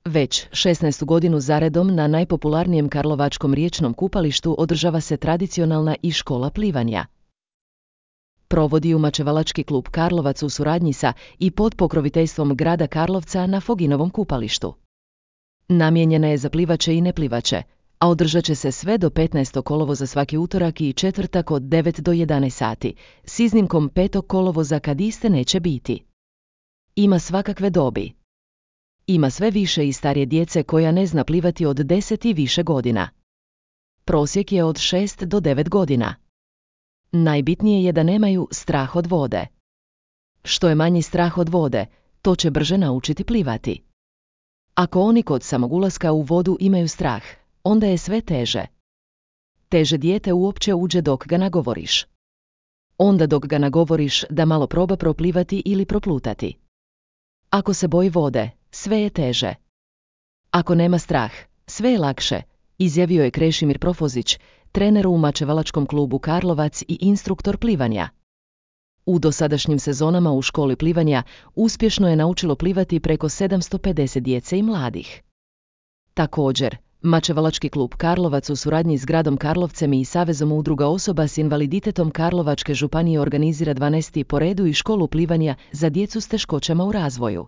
Već 16. godinu zaredom na najpopularnijem karlovačkom riječnom kupalištu održava se tradicionalna i škola plivanja. Provodi ju Mačevalački klub Karlovac u suradnji sa i pod pokroviteljstvom grada Karlovca na Foginovom kupalištu. Namijenjena je za plivače i neplivače, a održat će se sve do 15. kolovoza svaki utorak i četvrtak od 9 do 11 sati, s iznimkom 5. kolovoza kad iste neće biti. Ima svakakve dobi. Ima sve više i starije djece koja ne zna plivati od 10 i više godina. Prosjek je od 6 do 9 godina. Najbitnije je da nemaju strah od vode. Što je manji strah od vode, to će brže naučiti plivati. Ako oni kod samog ulaska u vodu imaju strah, onda je sve teže. Teže dijete uopće uđe dok ga nagovoriš. Onda dok ga nagovoriš da malo proba proplivati ili proplutati. Ako se boji vode, sve je teže. Ako nema strah, sve je lakše, izjavio je Krešimir Profozić, trener u Mačevalačkom klubu Karlovac i instruktor plivanja. U dosadašnjim sezonama u školi plivanja uspješno je naučilo plivati preko 750 djece i mladih. Također, Mačevalački klub Karlovac u suradnji s gradom Karlovcem i Savezom udruga osoba s invaliditetom Karlovačke županije organizira 12. po redu i školu plivanja za djecu s teškoćama u razvoju.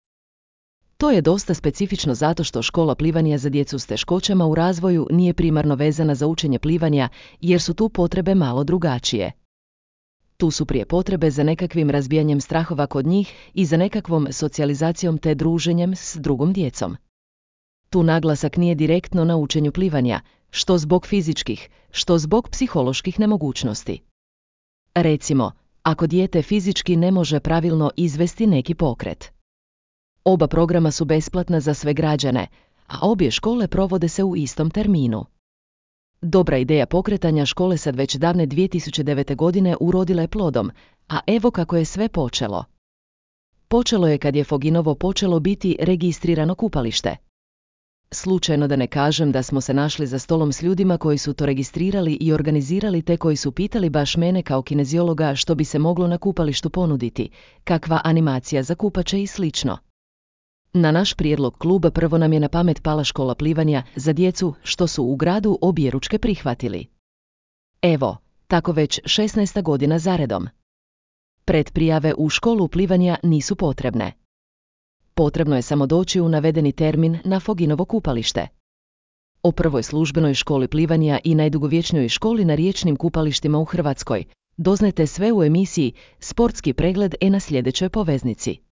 To je dosta specifično zato što škola plivanja za djecu s teškoćama u razvoju nije primarno vezana za učenje plivanja jer su tu potrebe malo drugačije. Tu su prije potrebe za nekakvim razbijanjem strahova kod njih i za nekakvom socijalizacijom te druženjem s drugom djecom. Tu naglasak nije direktno na učenju plivanja, što zbog fizičkih, što zbog psiholoških nemogućnosti. Recimo, ako dijete fizički ne može pravilno izvesti neki pokret. Oba programa su besplatna za sve građane, a obje škole provode se u istom terminu. Dobra ideja pokretanja škole sad već davne 2009. godine urodila je plodom, a evo kako je sve počelo. Počelo je kad je Foginovo počelo biti registrirano kupalište. Slučajno da ne kažem da smo se našli za stolom s ljudima koji su to registrirali i organizirali te koji su pitali baš mene kao kineziologa što bi se moglo na kupalištu ponuditi, kakva animacija za kupače i slično. Na naš prijedlog kluba prvo nam je na pamet pala škola plivanja za djecu što su u gradu objeručke prihvatili. Evo, tako već 16. godina zaredom. Predprijave u školu plivanja nisu potrebne. Potrebno je samo doći u navedeni termin na Foginovo kupalište. O prvoj službenoj školi plivanja i najdugovječnijoj školi na riječnim kupalištima u Hrvatskoj doznajte sve u emisiji Sportski pregled na sljedećoj poveznici.